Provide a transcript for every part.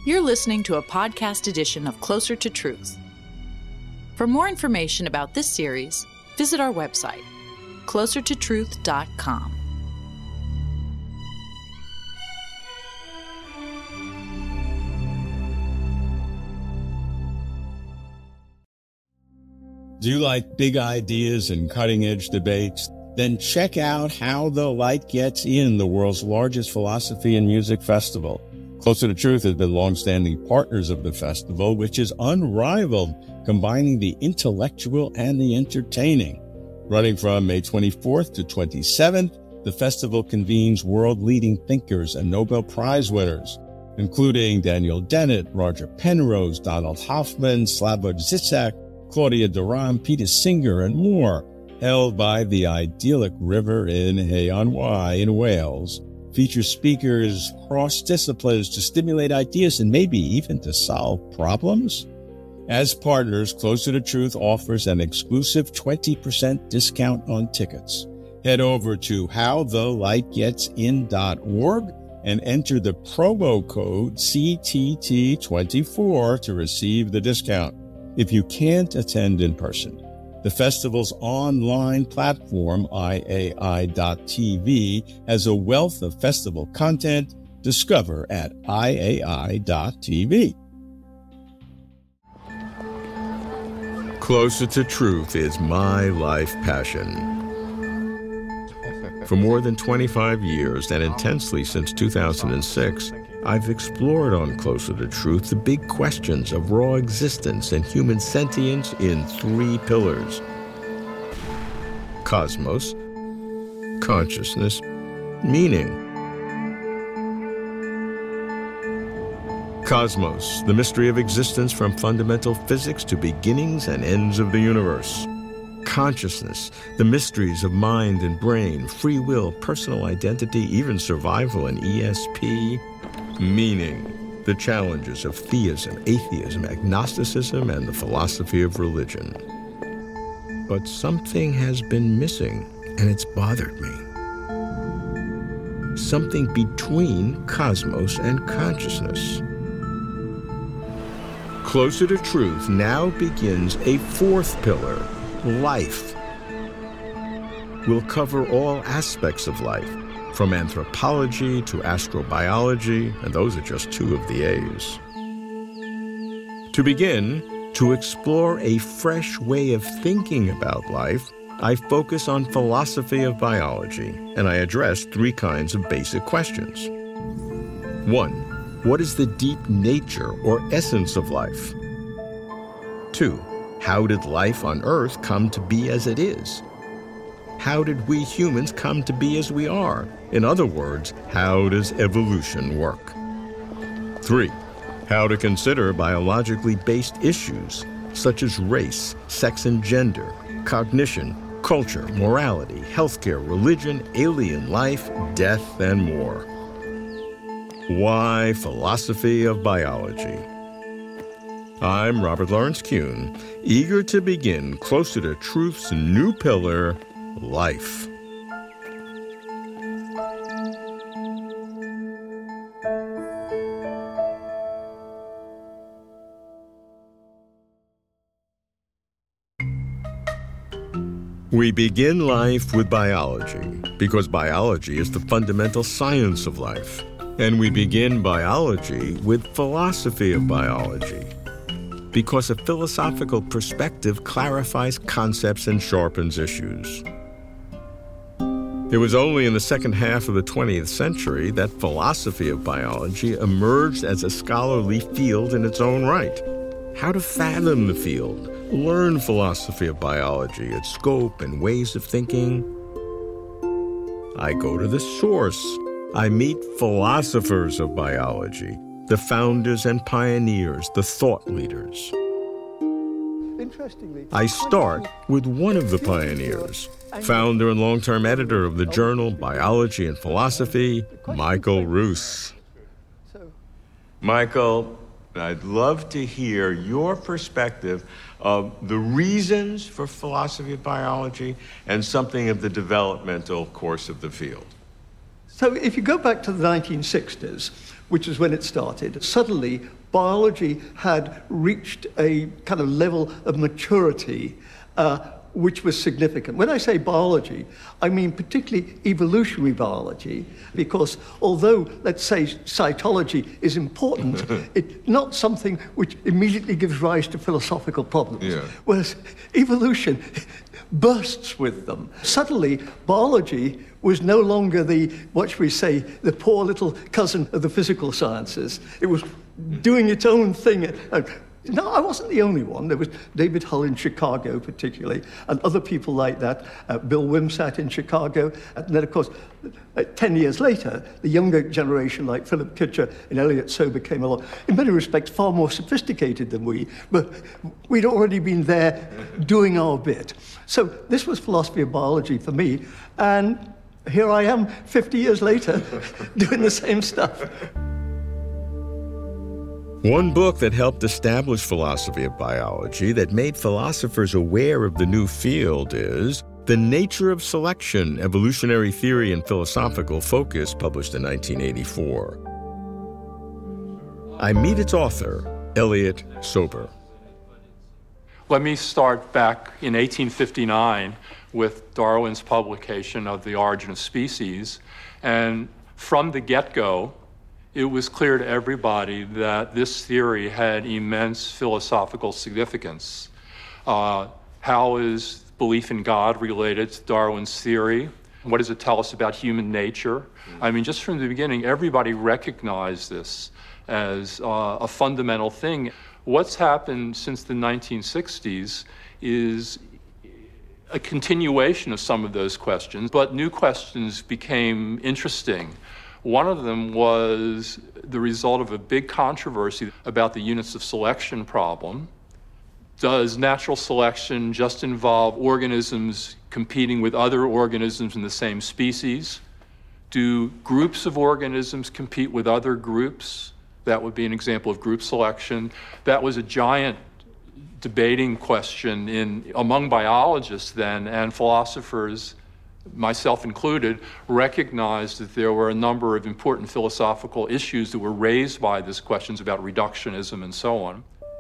You're listening to a podcast edition of Closer to Truth. For more information about this series, visit our website, closertotruth.com. Do you like big ideas and cutting-edge debates? Then check out How the Light Gets In, the world's largest philosophy and music festival. Closer to Truth has been long-standing partners of the festival, which is unrivaled, combining the intellectual and the entertaining. Running from May 24th to 27th, the festival convenes world-leading thinkers and Nobel Prize winners, including Daniel Dennett, Roger Penrose, Donald Hoffman, Slavoj Zizek, Claudia Duran, Peter Singer, and more, held by the idyllic river in Hay-on-Wye in Wales. Features speakers cross disciplines to stimulate ideas and maybe even to solve problems. As partners, Closer to Truth offers an exclusive 20% discount on tickets. Head over to howthelightgetsin.org and enter the promo code CTT24 to receive the discount. If you can't attend in person, the festival's online platform, IAI.TV, has a wealth of festival content. Discover at IAI.TV. Closer to Truth is my life passion. For more than 25 years, and intensely since 2006, I've explored on Closer to Truth the big questions of raw existence and human sentience in 3 pillars: cosmos, consciousness, meaning. Cosmos, the mystery of existence from fundamental physics to beginnings and ends of the universe. Consciousness, the mysteries of mind and brain, free will, personal identity, even survival and ESP. Meaning, the challenges of theism, atheism, agnosticism, and the philosophy of religion. But something has been missing, and it's bothered me. Something between cosmos and consciousness. Closer to Truth now begins a 4th pillar, life. We'll cover all aspects of life, from anthropology to astrobiology, and those are just 2 of the A's. To begin, to explore a fresh way of thinking about life, I focus on philosophy of biology, and I address 3 kinds of basic questions. 1. What is the deep nature or essence of life? 2. How did life on Earth come to be as it is? How did we humans come to be as we are? In other words, how does evolution work? 3. How to consider biologically based issues such as race, sex and gender, cognition, culture, morality, healthcare, religion, alien life, death, and more. Why philosophy of biology? I'm Robert Lawrence Kuhn, eager to begin Closer to Truth's new pillar, life. We begin life with biology, because biology is the fundamental science of life. And we begin biology with philosophy of biology, because a philosophical perspective clarifies concepts and sharpens issues. It was only in the second half of the 20th century that philosophy of biology emerged as a scholarly field in its own right. How to fathom the field, learn philosophy of biology, its scope and ways of thinking. I go to the source. I meet philosophers of biology, the founders and pioneers, the thought leaders. I start with one of the pioneers, founder and long-term editor of the journal Biology and Philosophy, Michael Ruse. Michael, I'd love to hear your perspective of the reasons for philosophy of biology and something of the developmental course of the field. So if you go back to the 1960s, which is when it started. Suddenly, biology had reached a kind of level of maturity which was significant. When I say biology, I mean particularly evolutionary biology, because although, let's say, cytology is important, it's not something which immediately gives rise to philosophical problems. Yeah. Whereas evolution bursts with them. Suddenly, biology was no longer what should we say, the poor little cousin of the physical sciences. It was doing its own thing. No, I wasn't the only one. There was David Hull in Chicago, particularly, and other people like that. Bill Wimsatt in Chicago. And then, of course, 10 years later, the younger generation, like Philip Kitcher and Elliot Sober, came along. In many respects, far more sophisticated than we, but we'd already been there doing our bit. So this was philosophy of biology for me, and here I am 50 years later doing the same stuff. One book that helped establish philosophy of biology, that made philosophers aware of the new field, is The Nature of Selection, Evolutionary Theory and Philosophical Focus, published in 1984. I meet its author, Elliot Sober. Let me start back in 1859 with Darwin's publication of The Origin of Species. And from the get-go, it was clear to everybody that this theory had immense philosophical significance. How is belief in God related to Darwin's theory? What does it tell us about human nature? I mean, just from the beginning, everybody recognized this as a fundamental thing. What's happened since the 1960s is a continuation of some of those questions, but new questions became interesting. One of them was the result of a big controversy about the units of selection problem. Does natural selection just involve organisms competing with other organisms in the same species? Do groups of organisms compete with other groups? That would be an example of group selection. That was a giant debating question among biologists then, and philosophers, myself included, recognized that there were a number of important philosophical issues that were raised by these questions about reductionism and so on.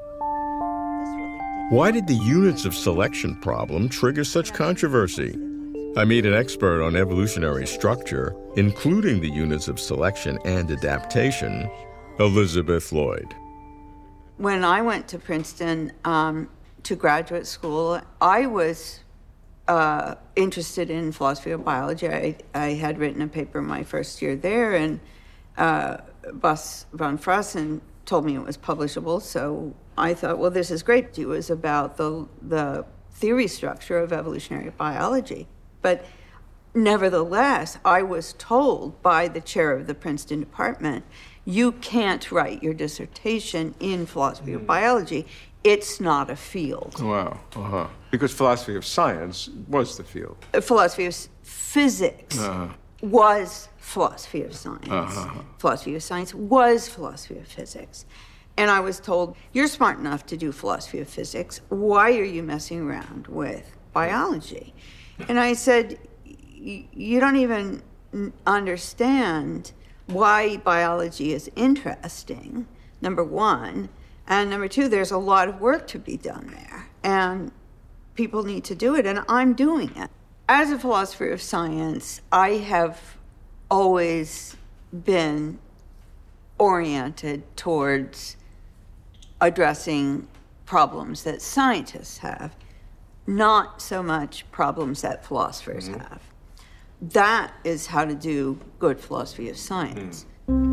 Why did the units of selection problem trigger such controversy? I meet an expert on evolutionary structure, including the units of selection and adaptation, Elizabeth Lloyd. When I went to Princeton to graduate school, I was interested in philosophy of biology. I had written a paper my first year there, and Bas van Fraassen told me it was publishable, so I thought, well, this is great. It was about the theory structure of evolutionary biology. But nevertheless, I was told by the chair of the Princeton department, you can't write your dissertation in philosophy of biology. It's not a field. Wow. Uh-huh. Because philosophy of science was the field. Philosophy of physics was philosophy of science. Philosophy of science was philosophy of physics. And I was told, you're smart enough to do philosophy of physics. Why are you messing around with biology? And I said, you don't even understand why biology is interesting, number one. And number two, there's a lot of work to be done there. And people need to do it, and I'm doing it. As a philosopher of science, I have always been oriented towards addressing problems that scientists have, not so much problems that philosophers have. That is how to do good philosophy of science.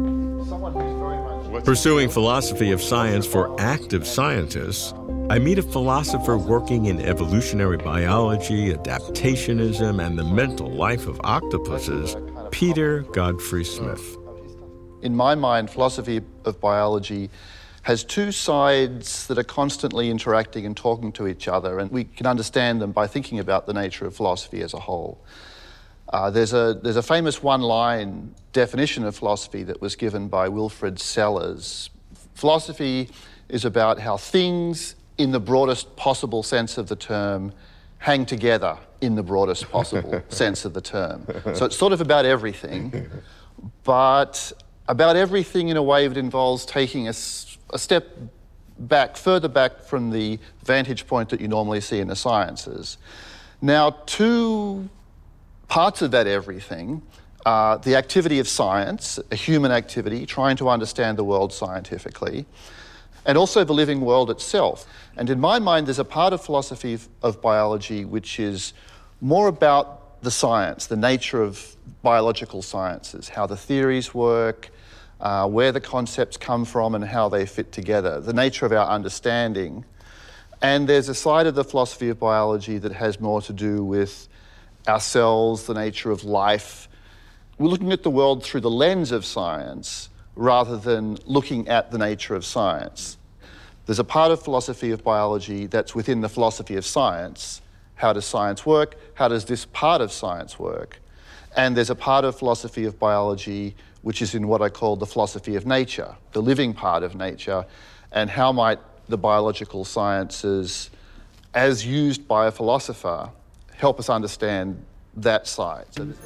Pursuing philosophy of science for active scientists, I meet a philosopher working in evolutionary biology, adaptationism, and the mental life of octopuses, Peter Godfrey Smith. In my mind, philosophy of biology has two sides that are constantly interacting and talking to each other, and we can understand them by thinking about the nature of philosophy as a whole. There's a famous one-line definition of philosophy that was given by Wilfrid Sellers. Philosophy is about how things, in the broadest possible sense of the term, hang together in the broadest possible sense of the term. So it's sort of about everything, but about everything in a way that involves taking a step back, further back from the vantage point that you normally see in the sciences. Now, two parts of that everything are the activity of science, a human activity, trying to understand the world scientifically, and also the living world itself. And in my mind, there's a part of philosophy of biology which is more about the science, the nature of biological sciences, how the theories work, where the concepts come from and how they fit together, the nature of our understanding. And there's a side of the philosophy of biology that has more to do with our cells, the nature of life. We're looking at the world through the lens of science rather than looking at the nature of science. There's a part of philosophy of biology that's within the philosophy of science. How does science work? How does this part of science work? And there's a part of philosophy of biology which is in what I call the philosophy of nature, the living part of nature, and how might the biological sciences, as used by a philosopher, help us understand that side.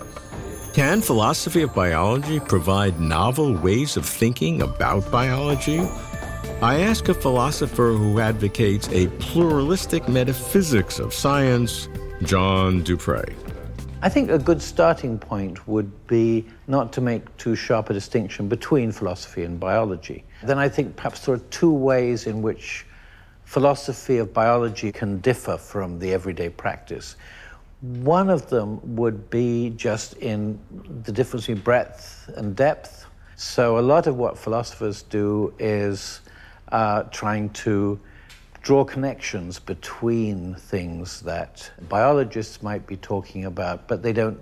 Can philosophy of biology provide novel ways of thinking about biology? I ask a philosopher who advocates a pluralistic metaphysics of science, John Dupre. I think a good starting point would be not to make too sharp a distinction between philosophy and biology. Then I think perhaps there are two ways in which philosophy of biology can differ from the everyday practice. One of them would be just in the difference between breadth and depth. So a lot of what philosophers do is trying to draw connections between things that biologists might be talking about, but they don't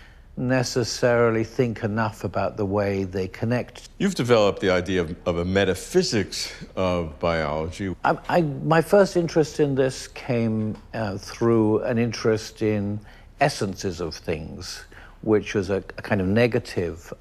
necessarily think enough about the way they connect. You've developed the idea of a metaphysics of biology. My first interest in this came through an interest in essences of things, which was a kind of negative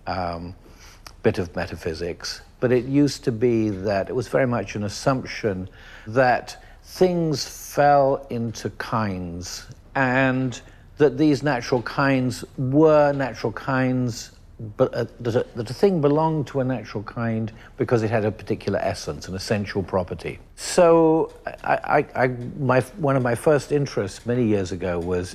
bit of metaphysics. But it used to be that it was very much an assumption that things fell into kinds and that these natural kinds were natural kinds, but that a thing belonged to a natural kind because it had a particular essence, an essential property. So one of my first interests many years ago was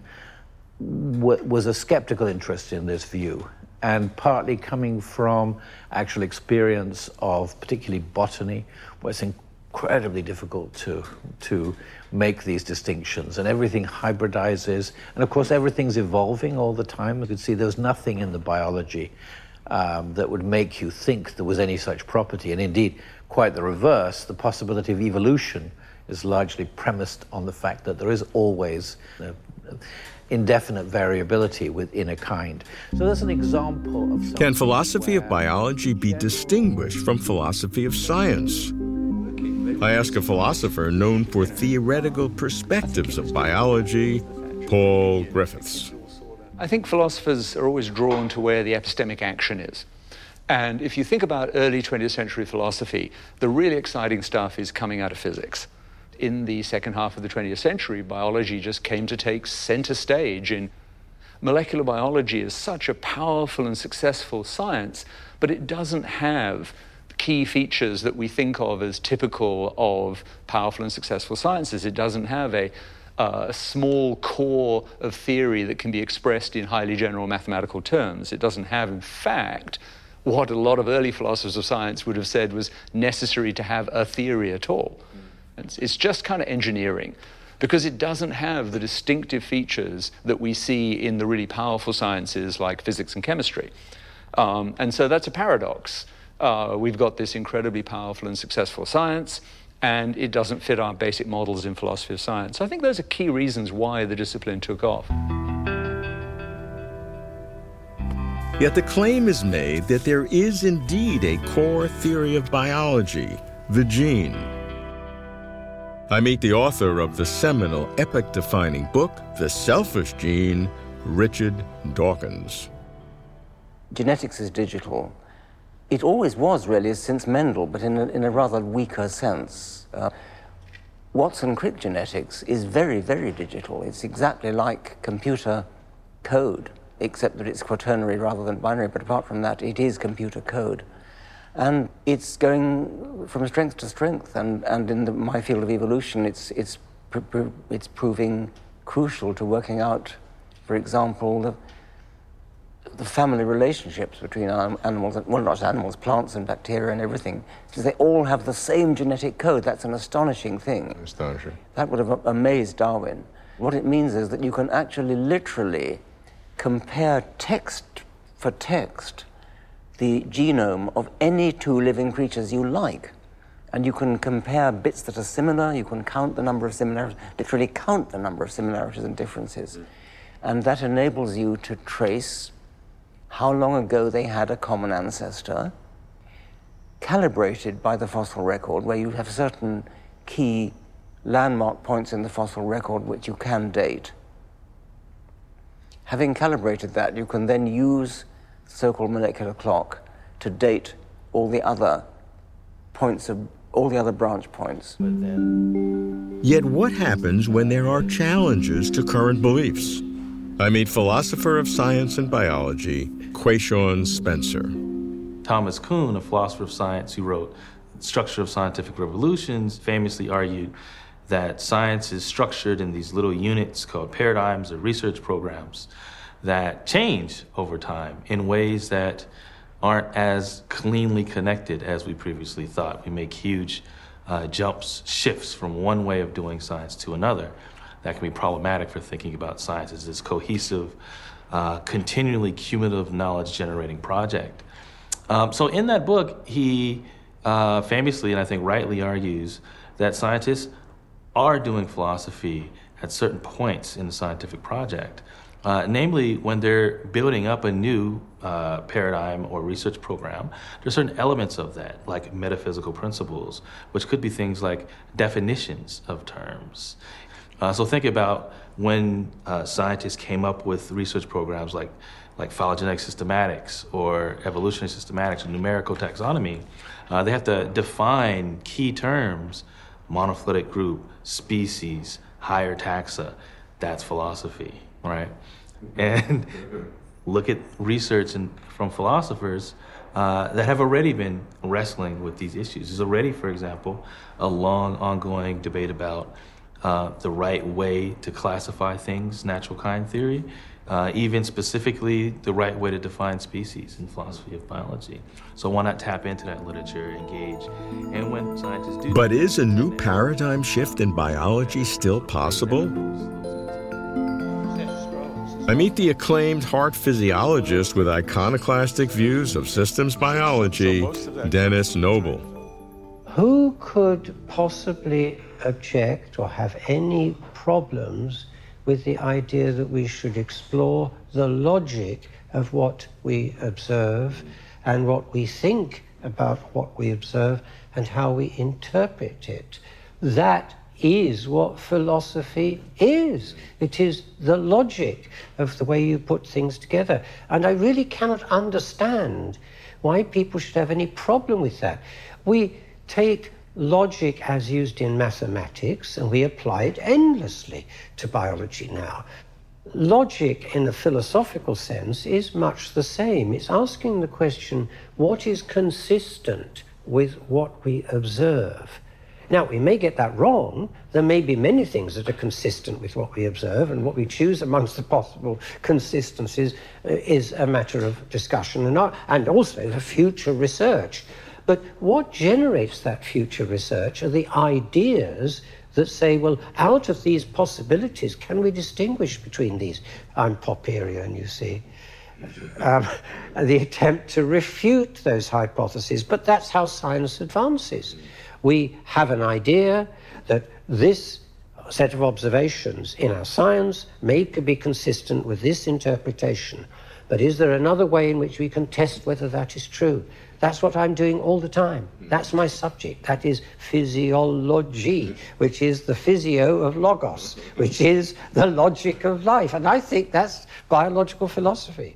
a skeptical interest in this view, and partly coming from actual experience of particularly botany, where it's incredibly difficult to make these distinctions, and everything hybridizes, and of course everything's evolving all the time. You could see there's nothing in the biology that would make you think there was any such property, and indeed quite the reverse. The possibility of evolution is largely premised on the fact that there is always indefinite variability within a kind. So that's an example of... Can philosophy of biology be distinguished from philosophy of science? I ask a philosopher known for theoretical perspectives of biology, Paul Griffiths. I think philosophers are always drawn to where the epistemic action is. And if you think about early 20th century philosophy, the really exciting stuff is coming out of physics. In the second half of the 20th century, biology just came to take center stage. In molecular biology is such a powerful and successful science, but it doesn't have key features that we think of as typical of powerful and successful sciences. It doesn't have a small core of theory that can be expressed in highly general mathematical terms. It doesn't have, in fact, what a lot of early philosophers of science would have said was necessary to have a theory at all. It's just kind of engineering, because it doesn't have the distinctive features that we see in the really powerful sciences like physics and chemistry. And so that's a paradox. We've got this incredibly powerful and successful science, and it doesn't fit our basic models in philosophy of science. So I think those are key reasons why the discipline took off. Yet the claim is made that there is indeed a core theory of biology, the gene. I meet the author of the seminal epoch-defining book, The Selfish Gene, Richard Dawkins. Genetics is digital. It always was, really, since Mendel, but in a rather weaker sense. Watson-Crick genetics is very, very digital. It's exactly like computer code. except that it's quaternary rather than binary, but apart from that, it is computer code. And it's going from strength to strength, and in my field of evolution, it's proving crucial to working out, for example, the family relationships between animals, well, not animals, plants and bacteria and everything, because they all have the same genetic code. That's an astonishing thing. Astonishing. That would have amazed Darwin. What it means is that you can actually literally compare text for text the genome of any two living creatures you like. And you can compare bits that are similar, you can count the number of similarities, literally count the number of similarities and differences. And that enables you to trace how long ago they had a common ancestor, calibrated by the fossil record, where you have certain key landmark points in the fossil record which you can date. Having calibrated that, you can then use the so-called molecular clock to date all the other points of all the other branch points. Yet what happens when there are challenges to current beliefs? I meet philosopher of science and biology, Quayshawn Spencer. Thomas Kuhn, a philosopher of science who wrote Structure of Scientific Revolutions, famously argued that science is structured in these little units called paradigms or research programs that change over time in ways that aren't as cleanly connected as we previously thought. We make huge shifts from one way of doing science to another. That can be problematic for thinking about science as this cohesive, continually cumulative knowledge-generating project. So in that book, he famously, and I think rightly, argues that scientists are doing philosophy at certain points in the scientific project. Namely, when they're building up a new paradigm or research program, there's certain elements of that, like metaphysical principles, which could be things like definitions of terms. So think about when scientists came up with research programs like phylogenetic systematics or evolutionary systematics or numerical taxonomy. They have to define key terms: monophyletic group, species, higher taxa. That's philosophy, right? And look at research from philosophers that have already been wrestling with these issues. There's already, for example, a long ongoing debate about the right way to classify things, natural kind theory, even specifically the right way to define species in philosophy of biology. So why not tap into that literature, engage, and when scientists do... But is a new paradigm shift in biology still possible? I meet the acclaimed heart physiologist with iconoclastic views of systems biology, Dennis Noble. Who could possibly object or have any problems with the idea that we should explore the logic of what we observe and what we think about what we observe and how we interpret it? That is what philosophy is. It is the logic of the way you put things together. And I really cannot understand why people should have any problem with that. We take logic as used in mathematics and we apply it endlessly to biology now. Logic in a philosophical sense is much the same. It's asking the question, what is consistent with what we observe? Now, we may get that wrong. There may be many things that are consistent with what we observe, and what we choose amongst the possible consistencies is a matter of discussion and also the future research. But what generates that future research are the ideas that say, well, out of these possibilities, can we distinguish between these? I'm Popperian, you see. The attempt to refute those hypotheses, but that's how science advances. We have an idea that this set of observations in our science may be consistent with this interpretation. But is there another way in which we can test whether that is true? That's what I'm doing all the time. That's my subject. That is physiology, which is the physio of logos, which is the logic of life. And I think that's biological philosophy.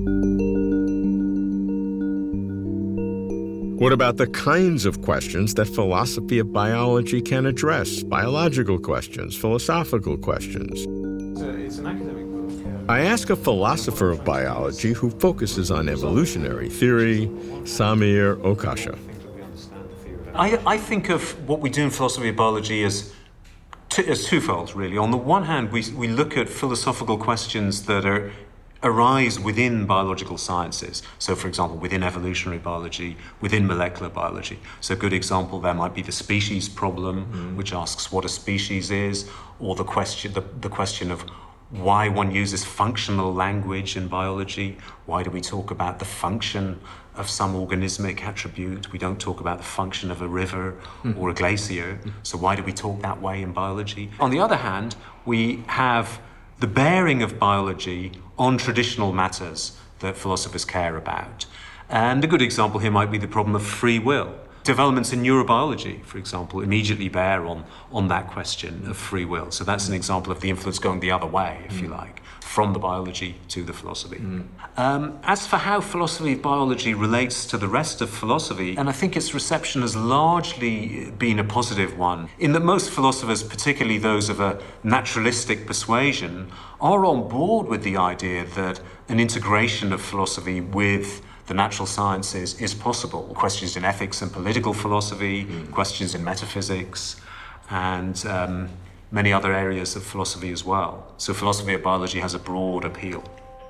What about the kinds of questions that philosophy of biology can address? Biological questions, philosophical questions. It's an academic book. I ask a philosopher of biology who focuses on evolutionary theory, Samir Okasha. I think of what we do in philosophy of biology as twofold, really. On the one hand, we look at philosophical questions that arise within biological sciences. So, for example, within evolutionary biology, within molecular biology. So a good example there might be the species problem, which asks what a species is, or the question of why one uses functional language in biology. Why do we talk about the function of some organismic attribute? We don't talk about the function of a river or a glacier. So why do we talk that way in biology? On the other hand, we have the bearing of biology on traditional matters that philosophers care about. And a good example here might be the problem of free will. Developments in neurobiology, for example, immediately bear on that question of free will. So that's an example of the influence going the other way, if you like, from the biology to the philosophy. As for how philosophy of biology relates to the rest of philosophy, and I think its reception has largely been a positive one, in that most philosophers, particularly those of a naturalistic persuasion, are on board with the idea that an integration of philosophy with the natural sciences is possible. Questions in ethics and political philosophy, questions in metaphysics, and many other areas of philosophy as well. So philosophy of biology has a broad appeal.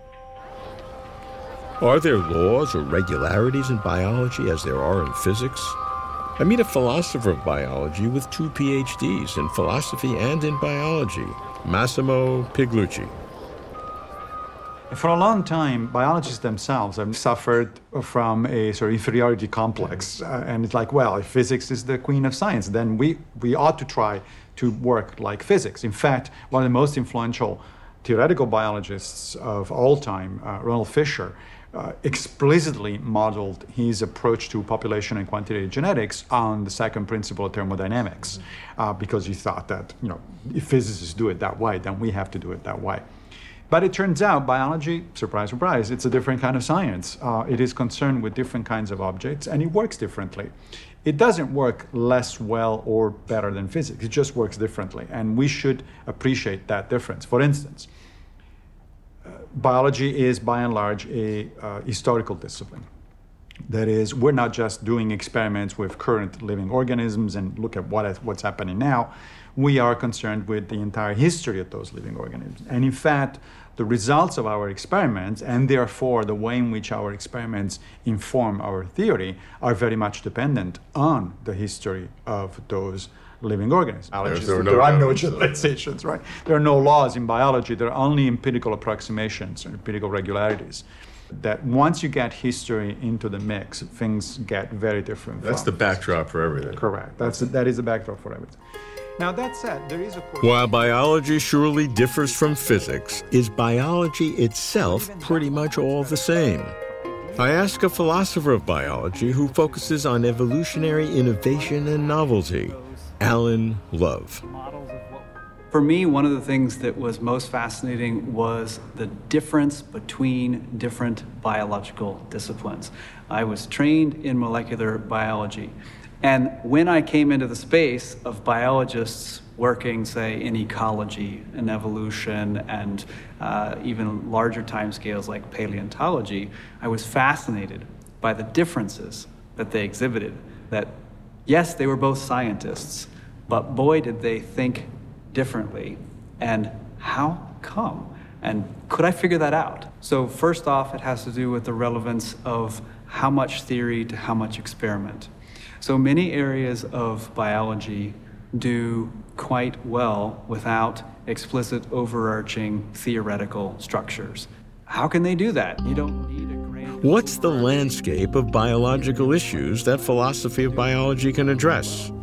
Are there laws or regularities in biology as there are in physics? I meet a philosopher of biology with 2 PhDs in philosophy and in biology, Massimo Piglucci. For a long time, biologists themselves have suffered from a sort of inferiority complex. And it's like, well, if physics is the queen of science, then we ought to try to work like physics. In fact, one of the most influential theoretical biologists of all time, Ronald Fisher, explicitly modeled his approach to population and quantitative genetics on the second principle of thermodynamics, because he thought that, if physicists do it that way, then we have to do it that way. But it turns out biology, surprise, surprise, it's a different kind of science. It is concerned with different kinds of objects, and it works differently. It doesn't work less well or better than physics. It just works differently, and we should appreciate that difference. For instance, biology is, by and large, a historical discipline. That is, we're not just doing experiments with current living organisms and look at what's happening now. We are concerned with the entire history of those living organisms. And in fact, the results of our experiments, and therefore the way in which our experiments inform our theory, are very much dependent on the history of those living organisms. There are no generalizations, right? There are no laws in biology. There are only empirical approximations and empirical regularities. That once you get history into the mix, things get very different. That's the backdrop for everything. Correct. That is the backdrop for everything. Now, that said, there is a... While biology surely differs from physics, is biology itself pretty much all the same? I ask a philosopher of biology who focuses on evolutionary innovation and novelty, Alan Love. For me, one of the things that was most fascinating was the difference between different biological disciplines. I was trained in molecular biology. And when I came into the space of biologists working, say, in ecology and evolution and even larger timescales like paleontology, I was fascinated by the differences that they exhibited. That, yes, they were both scientists, but boy, did they think differently. And how come? And could I figure that out? So first off, it has to do with the relevance of how much theory to how much experiment. So many areas of biology do quite well without explicit overarching theoretical structures. How can they do that? You don't need a grand... What's the landscape of biological issues that philosophy of biology can address?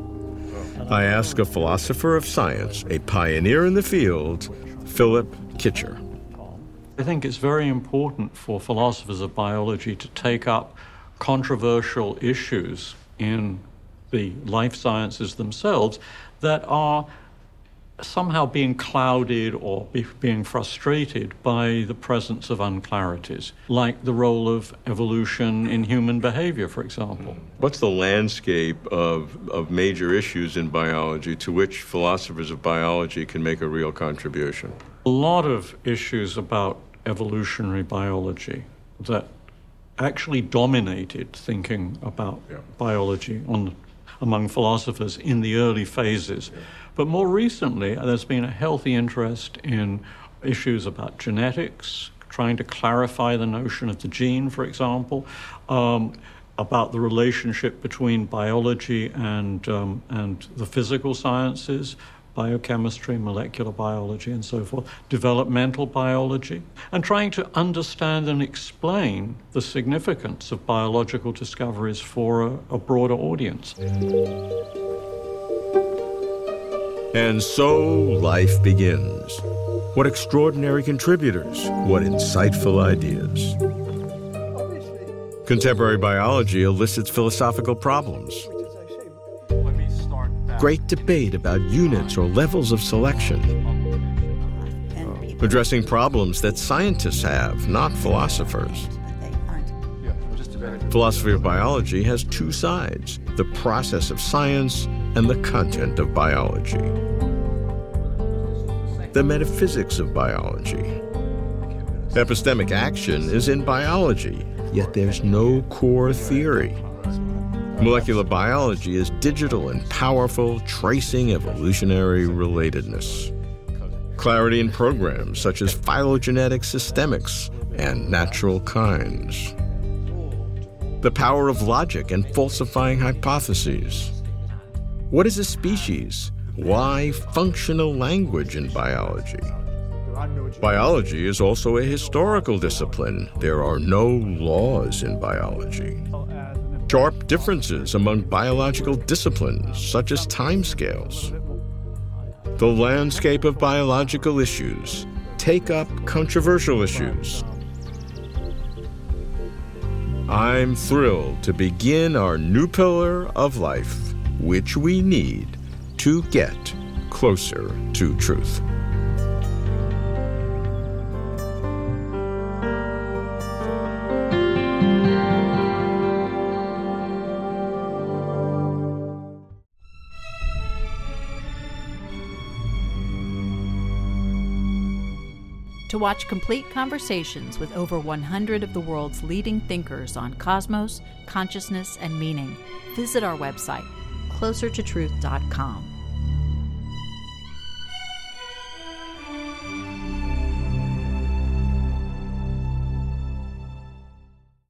I ask a philosopher of science, a pioneer in the field, Philip Kitcher. I think it's very important for philosophers of biology to take up controversial issues in the life sciences themselves that are somehow being clouded or being frustrated by the presence of unclarities, like the role of evolution in human behavior, for example. What's the landscape of major issues in biology to which philosophers of biology can make a real contribution? a lot of issues about evolutionary biology that actually dominated thinking about biology among philosophers in the early phases. But more recently, there's been a healthy interest in issues about genetics, trying to clarify the notion of the gene, for example, about the relationship between biology and the physical sciences, biochemistry, molecular biology, and so forth, developmental biology, and trying to understand and explain the significance of biological discoveries for a broader audience. And so life begins. What extraordinary contributors, what insightful ideas. Contemporary biology elicits philosophical problems. Great debate about units or levels of selection. Addressing problems that scientists have, not philosophers. Philosophy of biology has two sides, the process of science and the content of biology. The metaphysics of biology. Epistemic action is in biology, yet there's no core theory. Molecular biology is digital and powerful, tracing evolutionary relatedness. Clarity in programs such as phylogenetic systemics and natural kinds. The power of logic and falsifying hypotheses. What is a species? Why functional language in biology? Biology is also a historical discipline. There are no laws in biology. Sharp differences among biological disciplines, such as timescales. The landscape of biological issues take up controversial issues. I'm thrilled to begin our new pillar of life, which we need to get closer to truth. To watch complete conversations with over 100 of the world's leading thinkers on cosmos, consciousness, and meaning, visit our website, closertotruth.com.